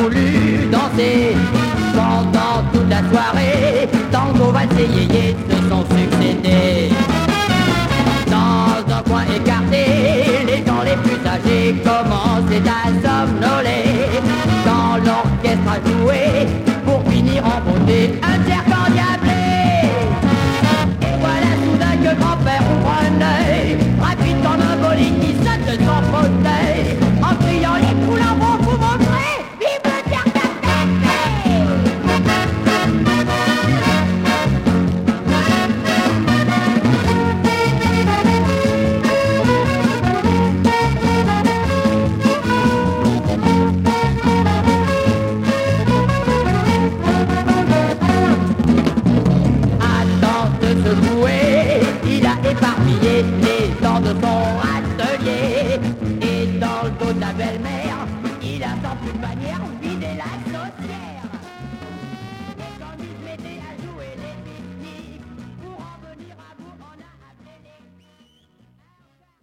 voulu danser pendant toute la soirée. Tango, valse et yéyé se sont succédés. Dans un coin écarté, les gens les plus âgés commençaient à somnoler. Quand l'orchestre a joué,